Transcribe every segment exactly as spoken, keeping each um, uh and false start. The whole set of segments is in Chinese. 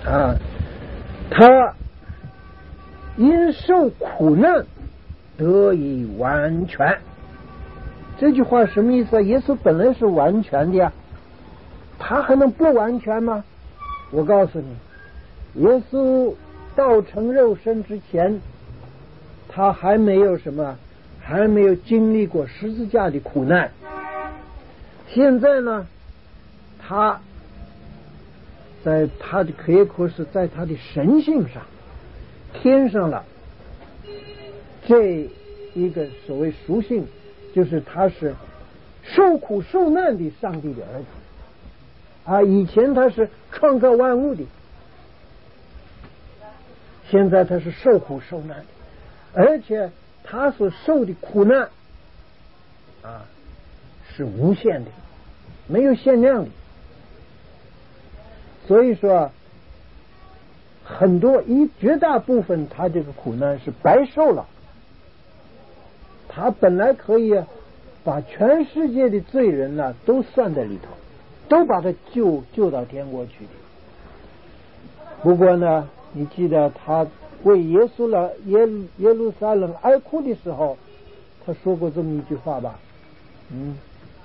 啊，他因受苦难得以完全。这句话什么意思啊？耶稣本来是完全的呀，他还能不完全吗？我告诉你，耶稣道成肉身之前，他还没有什么，还没有经历过十字架的苦难。现在呢，他在他的可以说是在他的神性上添上了这一个所谓属性，就是他是受苦受难的上帝的儿子啊！以前他是创造万物的，现在他是受苦受难的，而且他所受的苦难啊是无限的，没有限量的。所以说很多一绝大部分他这个苦难是白受了，他本来可以把全世界的罪人呢都算在里头，都把他救救到天国去的。不过呢，你记得他为耶稣了耶耶路撒冷哀哭的时候，他说过这么一句话吧，嗯，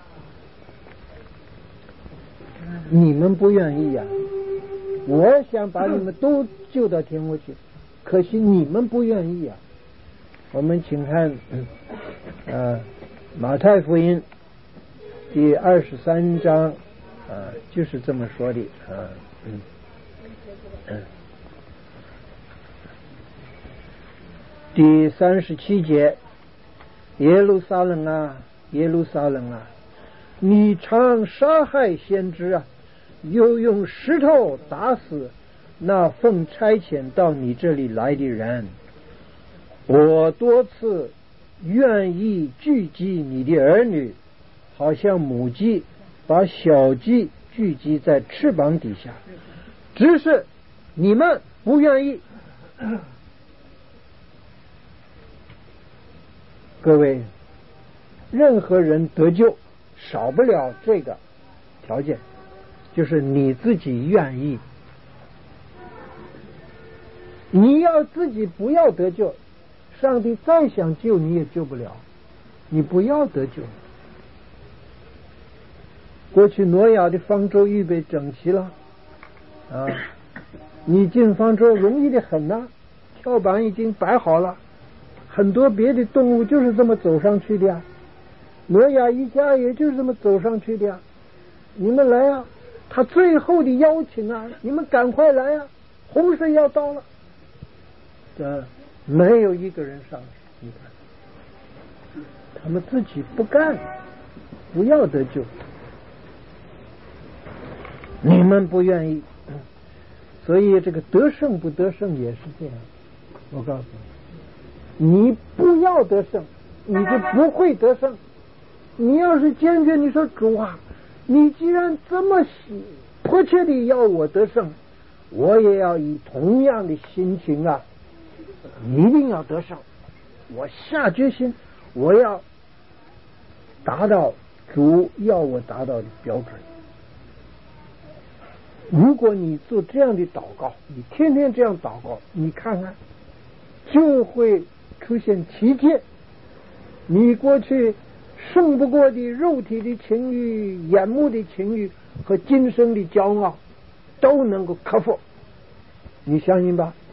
你们不愿意呀、啊，我想把你们都救到天国去，可惜你们不愿意啊。我们请看呃马太福音第二十三章啊，就是这么说的啊，嗯嗯，第三十七节，耶路撒冷啊，耶路撒冷啊，你常杀害先知啊，又用石头打死那奉差遣到你这里来的人。我多次愿意聚集你的儿女，好像母鸡把小鸡聚集在翅膀底下，只是你们不愿意。各位，任何人得救少不了这个条件，就是你自己愿意。你要自己不要得救，上帝再想救你也救不了，你不要得救。过去挪亚的方舟预备整齐了啊，你进方舟容易的很呐、啊，跳板已经摆好了，很多别的动物就是这么走上去的呀，挪亚一家也就是这么走上去的呀。你们来啊，他最后的邀请啊，你们赶快来啊，洪水要到了。这没有一个人上去，你看他们自己不干，不要得救，你们不愿意，所以这个得胜不得胜也是这样。我告诉你，你不要得胜，你就不会得胜。你要是坚决，你说主啊，你既然这么迫切地要我得胜，我也要以同样的心情啊，一定要得胜。我下决心，我要达到主要我达到的标准。如果你做这样的祷告，你天天这样祷告，你看看就会出现奇迹。你过去胜不过的肉体的情欲、眼目的情欲和今生的骄傲都能够克服，你相信吧？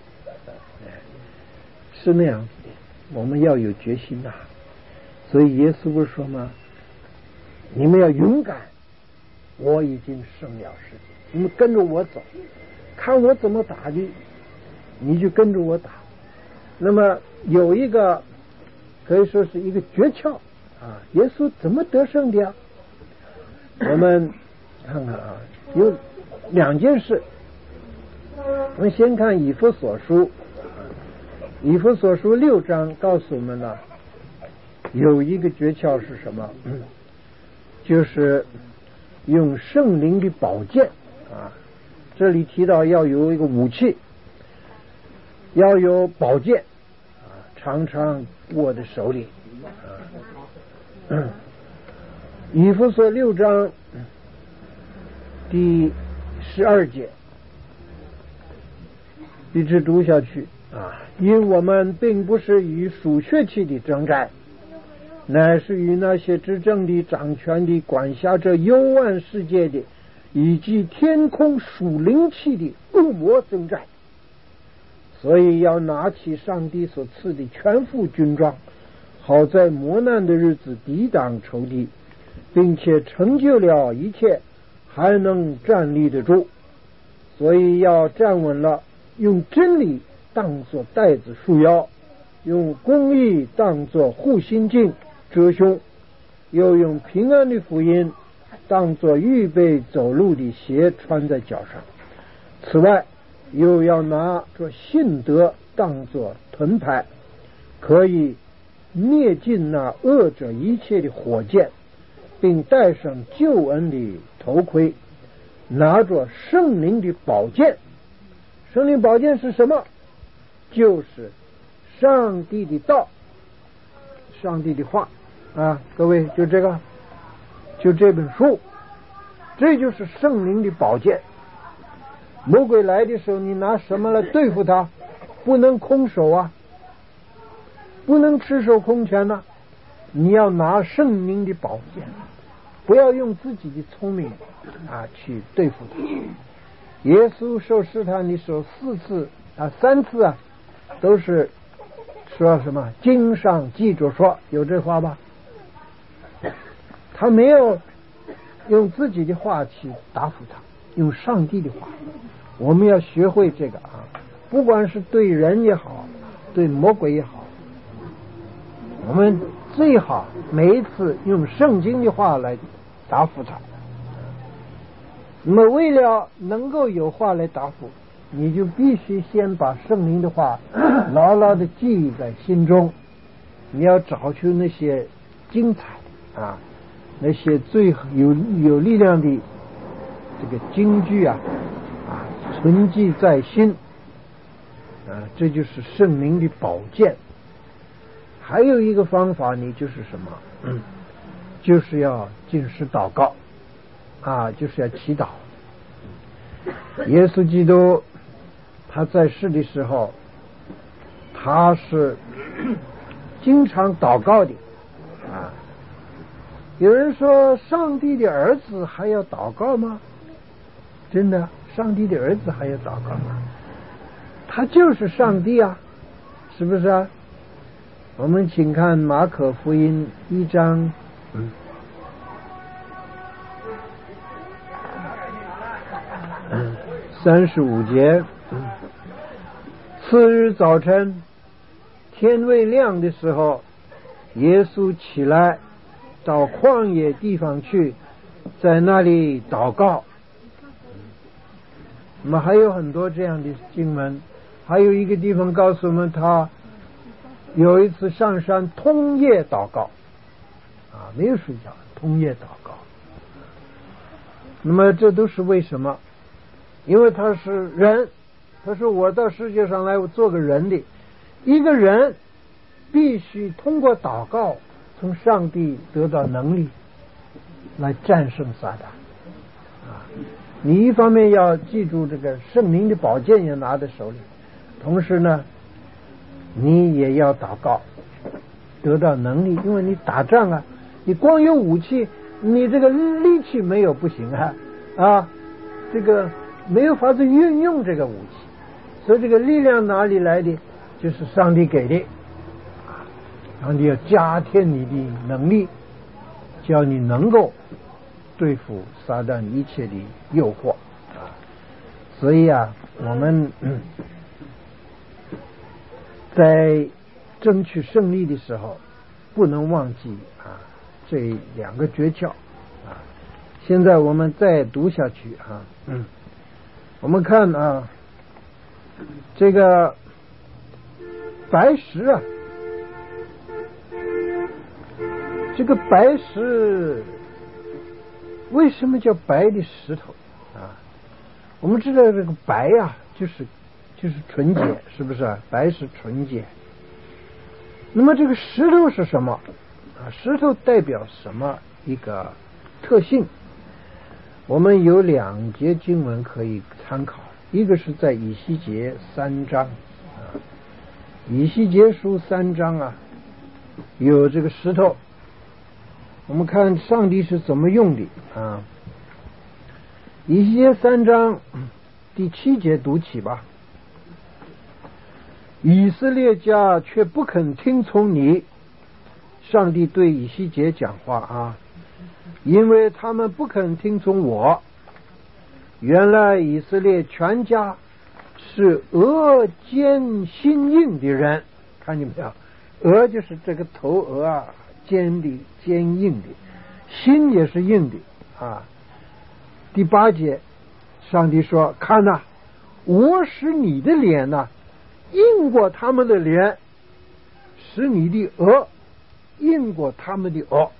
是那样子的，我们要有决心呐、啊。所以耶稣不是说吗？你们要勇敢，我已经胜了世界，你们跟着我走，看我怎么打的，你就跟着我打。那么有一个可以说是一个诀窍啊，耶稣怎么得胜的呀？我们看看啊，有两件事。我们先看以弗所书，以弗所书六章告诉我们了有一个诀窍是什么？就是用圣灵的宝剑啊。这里提到要有一个武器，要有宝剑啊，常常握在手里啊。以弗所六章第十二节， 一直读下去啊，因我们并不是与属血气的征战，乃是与那些执政的、掌权的、管辖着幽暗世界的，以及天空属灵气的恶魔征战。所以要拿起上帝所赐的全副军装，好在磨难的日子抵挡仇敌，并且成就了一切，还能站立得住。所以要站稳了，用真理当作带子束腰，用公义当作护心镜遮胸，又用平安的福音当作预备走路的鞋穿在脚上。此外，又要拿着信德当作盾牌，可以灭尽那恶者一切的火箭，并戴上救恩的头盔，拿着圣灵的宝剑。圣灵宝剑是什么？就是上帝的道，上帝的话啊！各位，就这个，就这本书，这就是圣灵的宝剑。魔鬼来的时候，你拿什么来对付他？不能空手啊，不能赤手空拳呢、啊。你要拿圣灵的宝剑，不要用自己的聪明啊去对付他。耶稣受试探的时候，四次啊三次啊都是说什么？经上记着说，有这话吧？他没有用自己的话去答复他，用上帝的话。我们要学会这个啊，不管是对人也好，对魔鬼也好，我们最好每一次用圣经的话来答复他。那么为了能够有话来答复，你就必须先把圣灵的话牢牢的记忆在心中。你要找出那些精彩的啊，那些最有有力量的这个金句啊啊，存记在心啊，这就是圣灵的宝剑。还有一个方法，你就是什么？嗯，就是要进食祷告啊，就是要祈祷。耶稣基督他在世的时候，他是经常祷告的啊。有人说，上帝的儿子还要祷告吗？真的，上帝的儿子还要祷告吗？他就是上帝啊，是不是啊？我们请看马可福音一章，嗯，嗯，三十五节。嗯，次日早晨，天未亮的时候，耶稣起来到旷野地方去，在那里祷告。那么还有很多这样的经文，还有一个地方告诉我们，他有一次上山通夜祷告啊，没有睡觉，通夜祷告。那么这都是为什么？因为他是人，他说我到世界上来，我做个人的。一个人必须通过祷告从上帝得到能力来战胜撒旦啊。你一方面要记住这个圣灵的宝剑要拿在手里，同时呢你也要祷告得到能力。因为你打仗啊，你光有武器，你这个力气没有不行啊啊，这个没有法子运用这个武器，所以这个力量哪里来的？就是上帝给的。上帝要加添你的能力，叫你能够对付撒旦一切的诱惑啊。所以啊，我们、嗯、在争取胜利的时候，不能忘记啊这两个诀窍啊。现在我们再读下去啊，嗯，我们看啊，这个白石啊，这个白石为什么叫白的石头啊？我们知道这个白啊，就是就是纯洁，是不是啊？白是纯洁。那么这个石头是什么啊？石头代表什么一个特性？我们有两节经文可以参考一个是在以西结三章啊，以西结书三章啊，有这个石头，我们看上帝是怎么用的啊。以西结三章第七节读起吧。以色列家却不肯听从你，上帝对以西结讲话啊，因为他们不肯听从我。原来以色列全家是额坚心硬的人，看见没有？额就是这个头额啊，坚的坚硬的，心也是硬的啊。第八节，上帝说：“看呐、啊，我使你的脸呐、啊。”硬过他们的脸，使你的额硬过他们的额。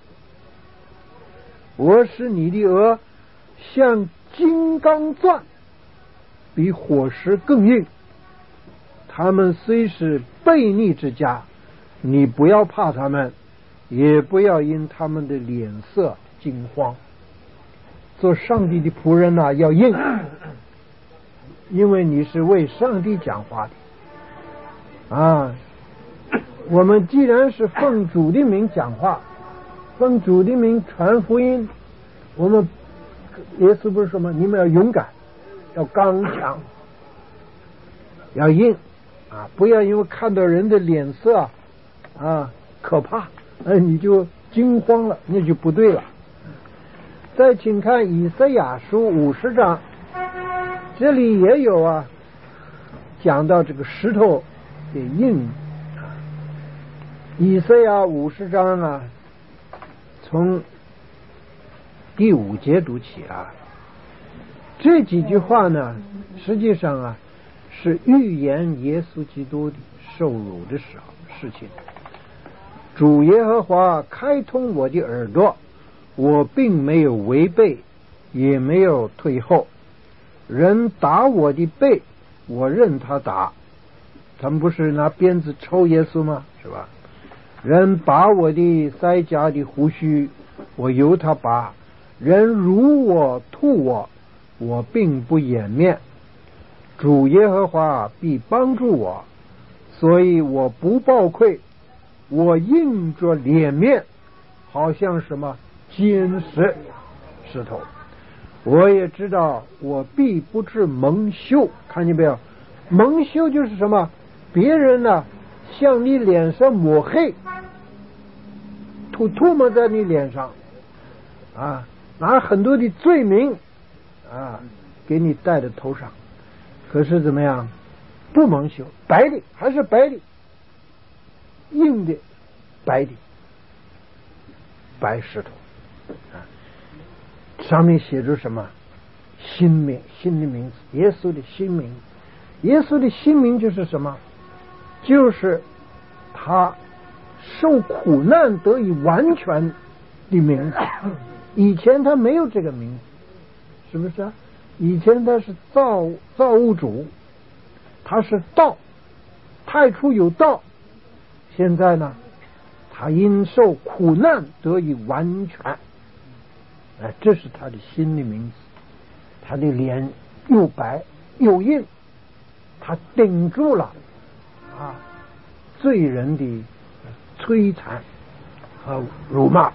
我使你的额像金刚钻，比火石更硬。他们虽是悖逆之家，你不要怕他们，也不要因他们的脸色惊慌。做上帝的仆人呐、啊，要硬，因为你是为上帝讲话的。啊，我们既然是奉主的名讲话，奉主的名传福音，我们耶稣不是说吗？你们要勇敢，要刚强，要硬啊！不要因为看到人的脸色啊可怕，呃，你就惊慌了，那就不对了。再请看以赛亚书五十章，这里也有啊，讲到这个石头的硬啊。以赛亚五十章啊，从第五节读起啊，这几句话呢，实际上啊是预言耶稣基督的受辱的时候事情。主耶和华开通我的耳朵，我并没有违背，也没有退后。人打我的背，我任他打。他们不是拿鞭子抽耶稣吗？是吧？人拔我的腮颊的胡须，我由他拔。人辱我吐我，我并不掩面。主耶和华必帮助我，所以我不抱愧。我硬着脸面，好像什么坚石石头。我也知道我必不至蒙羞，看见没有？蒙羞就是什么？别人呢、啊、向你脸上抹黑，吐唾沫在你脸上啊，拿很多的罪名啊给你戴在头上，可是怎么样？不蒙羞，白的还是白的，硬的白的白石头啊，上面写着什么？新名，新的名字，耶稣的新名。耶稣的新名就是什么？就是他受苦难得以完全的名字。以前他没有这个名字，是不是啊？以前他是造造物主，他是道，太初有道。现在呢，他因受苦难得以完全，哎，这是他的新的名字。他的脸又白又硬，他顶住了啊罪人的摧残和辱骂，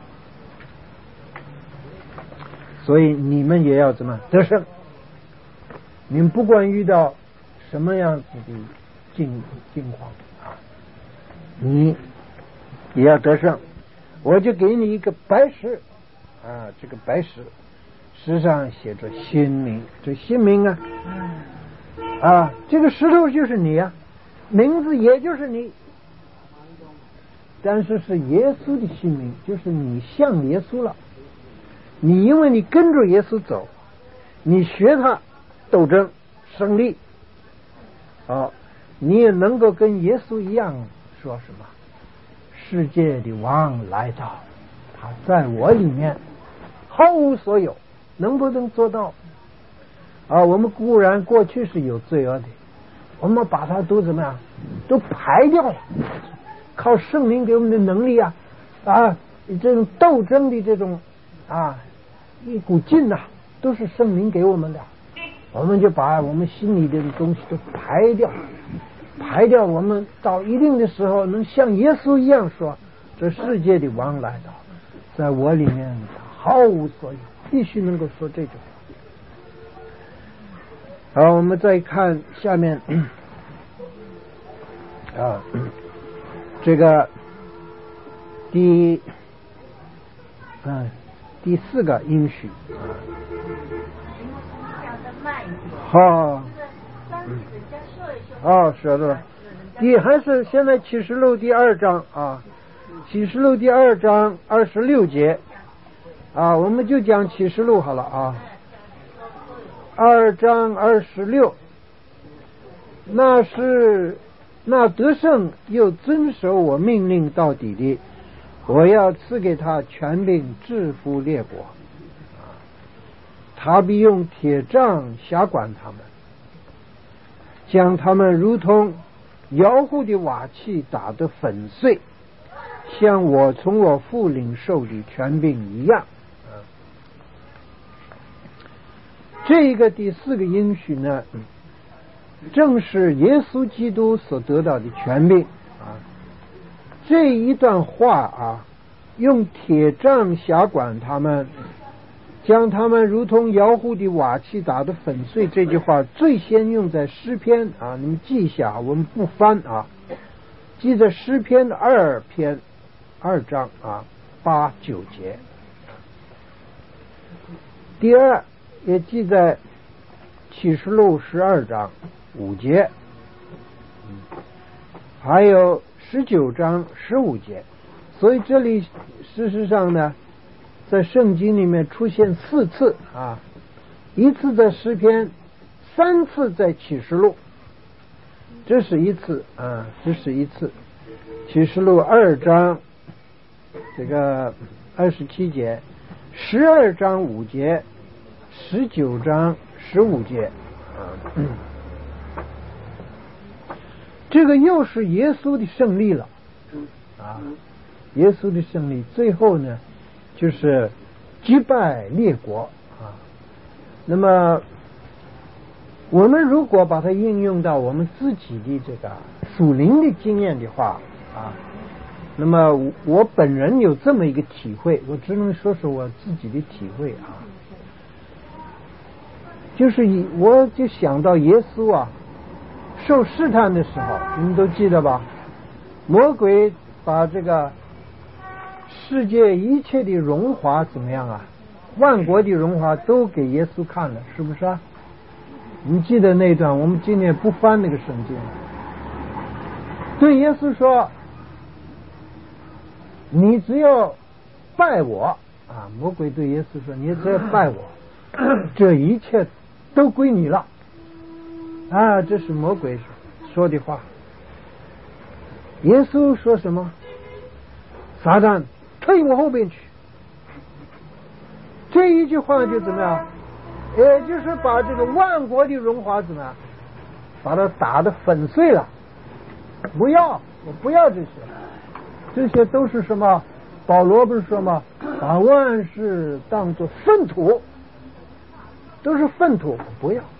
所以你们也要怎么得胜？你们不管遇到什么样子的境境况啊，你也要得胜。我就给你一个白石啊，这个白石石上写着新名，这新名啊啊，这个石头就是你啊，名字也就是你，但是是耶稣的新名，就是你像耶稣了。你因为你跟着耶稣走，你学他斗争胜利啊，你也能够跟耶稣一样说什么？世界的王来到，他在我里面毫无所有，能不能做到啊？我们固然过去是有罪恶的，我们把它都怎么样，都排掉了，靠圣灵给我们的能力啊啊，这种斗争的这种啊一股劲呐、啊，都是圣灵给我们的我们就把我们心里的东西都排掉，排掉，我们到一定的时候能像耶稣一样说，这世界的王来到，在我里面毫无所有，必须能够说这句话。好，我们再看下面啊，这个第嗯第四个应许啊，好，哦，是的，第还是现在启示录第二章啊，启示录第二章二十六节啊，我们就讲启示录好了啊，二章二十六，那是那得胜又遵守我命令到底的，我要赐给他权柄制服列国，他必用铁杖辖管他们，将他们如同窑户的瓦器打得粉碎，像我从我父领受的权柄一样。这个第四个应许呢，正是耶稣基督所得到的权柄啊。这一段话啊，用铁杖辖管他们，将他们如同窑户的瓦器打得粉碎，这句话最先用在诗篇啊，你们记一下，我们不翻啊，记在诗篇的二篇二章啊八九节。第二也记在启示录十二章五节，还有十九章十五节。所以这里事实上呢，在圣经里面出现四次啊，一次在诗篇，三次在启示录，这是一次啊，这是一次。启示录二章这个二十七节，十二章五节，十九章十五节啊，嗯，这个又是耶稣的胜利了啊，耶稣的胜利，最后呢就是击败列国啊。那么我们如果把它应用到我们自己的这个属灵的经验的话啊，那么我本人有这么一个体会，我只能说说我自己的体会啊，就是以我就想到耶稣啊受试探的时候，你们都记得吧？魔鬼把这个世界一切的荣华怎么样啊？万国的荣华都给耶稣看了，是不是啊？你记得那段？我们今天不翻那个圣经，对耶稣说：“你只要拜我啊！”魔鬼对耶稣说：“你只要拜我，这一切都归你了。”啊，这是魔鬼说的话。耶稣说什么？撒旦，退我后边去。这一句话就怎么样？也就是把这个万国的荣华怎么样，把它打得粉碎了。不要，我不要这些，这些都是什么？保罗不是说吗？把万事当作粪土，都是粪土，我不要。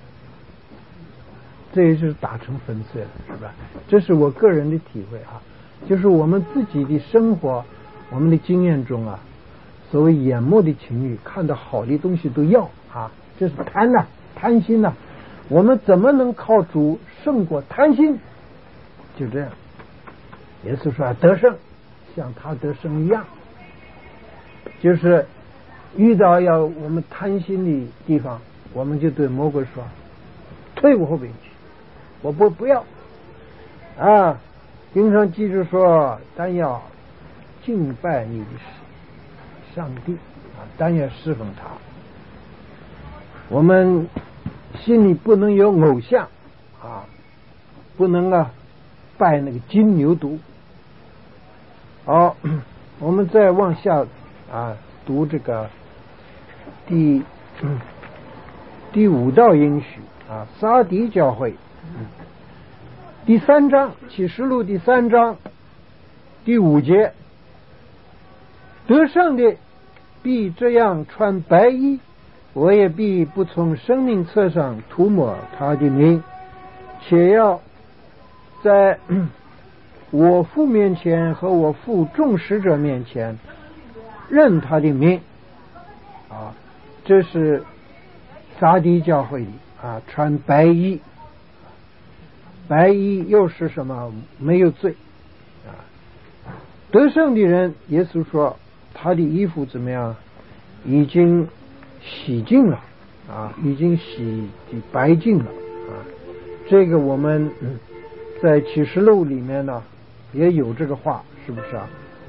这也是打成粉碎了，是吧？这是我个人的体会啊，就是我们自己的生活，我们的经验中啊，所谓眼目的情欲，看到好的东西都要啊，这是贪呐、啊，贪心呐、啊。我们怎么能靠主胜过贪心？就这样，耶稣说得胜，像他得胜一样，就是遇到要我们贪心的地方，我们就对魔鬼说：“退我后边去。”我不不要啊！经常记住说，但要敬拜你的上帝啊，但要侍奉他。我们心里不能有偶像啊，不能啊拜那个金牛犊。好，我们再往下啊读这个第、嗯、第五道应许啊，撒狄教会。嗯、第三章启示录第三章第五节，得胜的必这样穿白衣， 我也必不从生命册上涂抹他的名，且要在我父面前和我父众使者面前认他的名。啊，这是撒狄教会里啊，穿白衣，白衣又是什么？没有罪啊。得胜的人，耶稣说他的衣服怎么样？已经洗净了啊，已经洗的白净了啊。这个我们、嗯、在启示录里面呢也有这个话，是不是啊？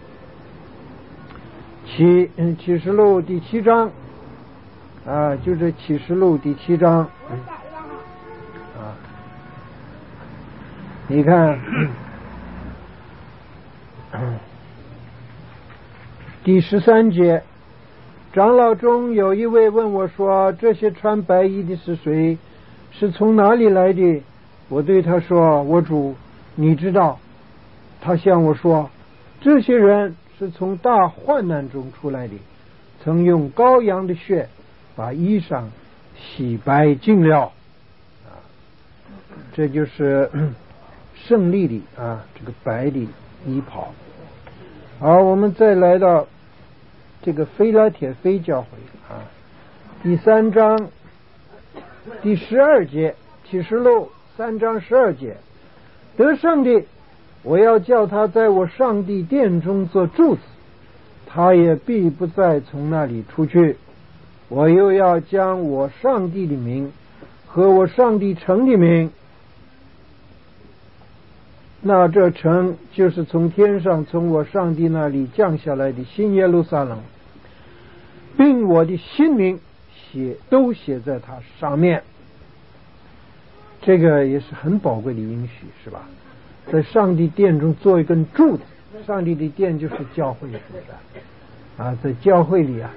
启嗯启示录第七章啊，就这启示录第七章、嗯、啊，你看、嗯、第十三节，长老中有一位问我说：“这些穿白衣的是谁？是从哪里来的？”我对他说：“我主，你知道。”他向我说：“这些人是从大患难中出来的，曾用羔羊的血把衣裳洗白净了。”啊，这就是胜利的啊，这个白的衣袍。好，我们再来到这个非拉铁非教会啊，第三章第十二节，启示录三章十二节，得胜的，我要叫他在我上帝殿中做柱子，他也必不再从那里出去。我又要将我上帝的名和我上帝城的名，那这城就是从天上从我上帝那里降下来的新耶路撒冷，并我的新名写都写在它上面。这个也是很宝贵的应许，是吧？在上帝殿中做一根柱子，上帝的殿就是教会，是不是啊？在教会里啊，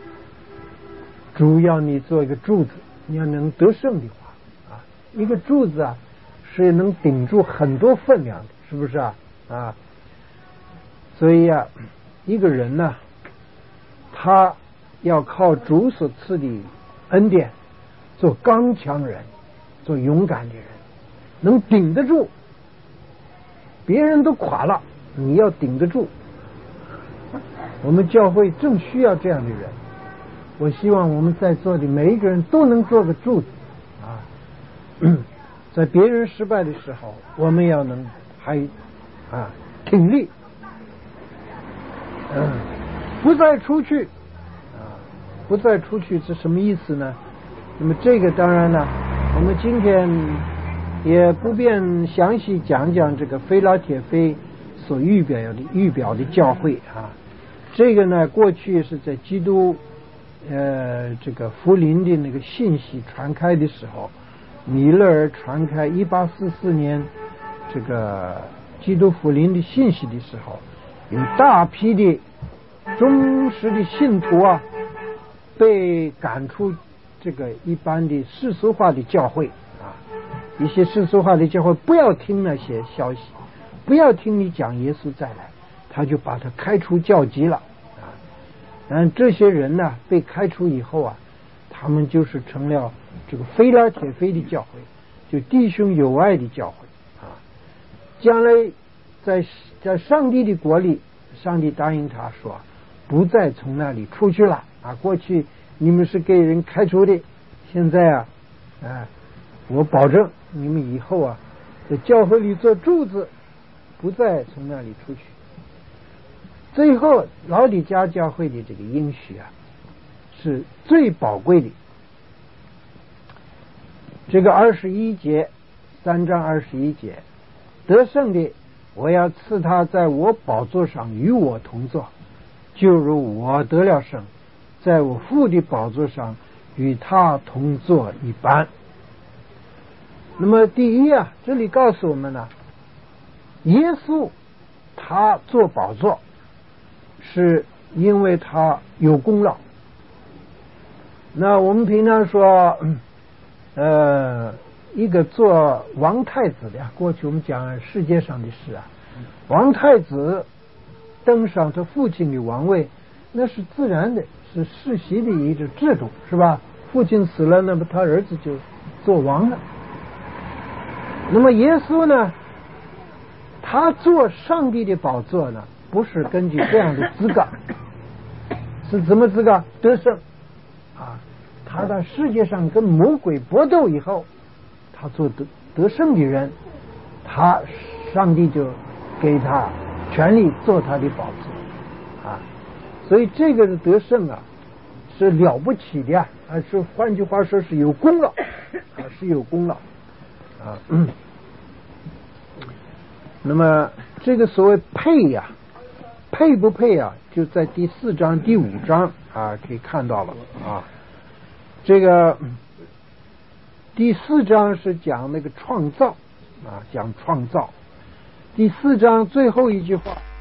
主要你做一个柱子，你要能得胜的话啊，一个柱子啊是能顶住很多分量的，是不是啊？啊，所以啊，一个人呢，他要靠主所赐的恩典，做刚强人，做勇敢的人，能顶得住。别人都垮了，你要顶得住。我们教会正需要这样的人。我希望我们在座的每一个人都能做个柱子啊！在别人失败的时候，我们要能还啊挺立，嗯，不再出去啊，不再出去是什么意思呢？那么这个当然呢，我们今天也不便详细讲讲这个非拉铁非所预表的预表的教会啊。这个呢，过去是在基督呃这个福临的那个信息传开的时候，米勒尔传开一八四四年这个基督福临的信息的时候，有大批的忠实的信徒啊被赶出这个一般的世俗化的教会啊，一些世俗化的教会不要听那些消息，不要听你讲耶稣再来，他就把他开除教籍了啊。嗯，这些人呢被开除以后啊，他们就是成了这个非拉铁非的教会，就弟兄友爱的教会啊。将来在在上帝的国里，上帝答应他说不再从那里出去了啊。过去你们是给人开除的，现在啊，哎，我保证你们以后啊，在教会里做柱子，不再从那里出去。最后，老底嘉教会的这个应许啊，是最宝贵的。这个二十一节，三章二十一节，得胜的，我要赐他在我宝座上与我同坐，就如我得了胜，在我父的宝座上与他同坐一般。那么第一啊，这里告诉我们呢，耶稣他做宝座是因为他有功劳。那我们平常说呃一个做王太子的，过去我们讲世界上的事啊，王太子登上他父亲的王位，那是自然的，是世袭的一个制度，是吧？ 父亲死了，那么他儿子就做王了。那么耶稣呢，他做上帝的宝座呢，不是根据这样的资格，是怎么资格？得胜啊！他在世界上跟魔鬼搏斗以后，他做得得胜的人，他上帝就给他权利做他的宝座啊！所以这个的得胜啊，是了不起的啊！是换句话说是有功劳啊，是有功劳啊。嗯，那么这个所谓配呀、啊，配不配啊？就在第四章、第五章啊可以看到了啊。这个第四章是讲那个创造啊，讲创造。第四章最后一句话。